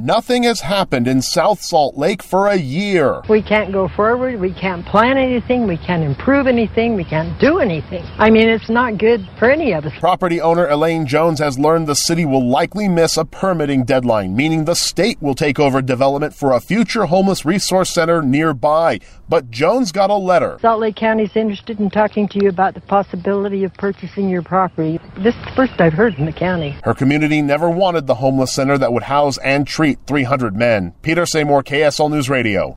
nothing has happened in South Salt Lake for a year. We can't go forward. We can't plan anything. We can't improve anything. We can't do anything. I mean, it's not good for any of us. Property owner Elaine Jones has learned the city will likely miss a permitting deadline, meaning the state will take over development for a future homeless resource center nearby. But Jones got a letter. Salt Lake County is interested in talking to you about the possibility of purchasing your property. This is the first I've heard from the county. Her community never wanted the homeless center that would house and treat 300 men. Peter Seymour, KSL News Radio.